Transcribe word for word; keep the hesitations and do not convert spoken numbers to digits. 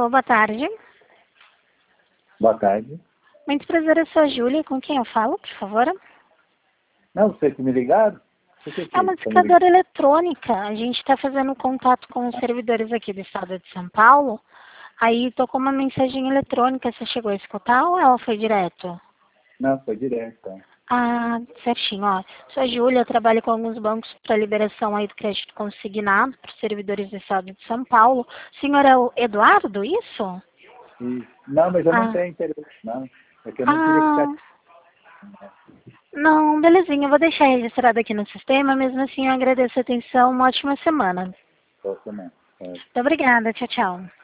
Alô, boa tarde. Boa tarde. Muito prazer, eu sou a Júlia. Com quem eu falo, por favor? Não, você que me ligaram? Por que que É uma você me ligou? discadora eletrônica. A gente está fazendo contato com os servidores aqui do estado de São Paulo. Aí tocou uma mensagem eletrônica. Você chegou a escutar ou ela foi direto? Não, foi direto. Tá? Ah, certinho, ó. Sou a Júlia, eu trabalho com alguns bancos para liberação aí do crédito consignado para os servidores do estado de São Paulo. O senhor é o Eduardo, isso? E, não, mas eu não Ah, tenho interesse, não. É que eu não queria ah, ficar... não, belezinha, eu vou deixar registrado aqui no sistema, mesmo assim eu agradeço a atenção, uma ótima semana. Posso não. É. Muito obrigada, tchau, tchau.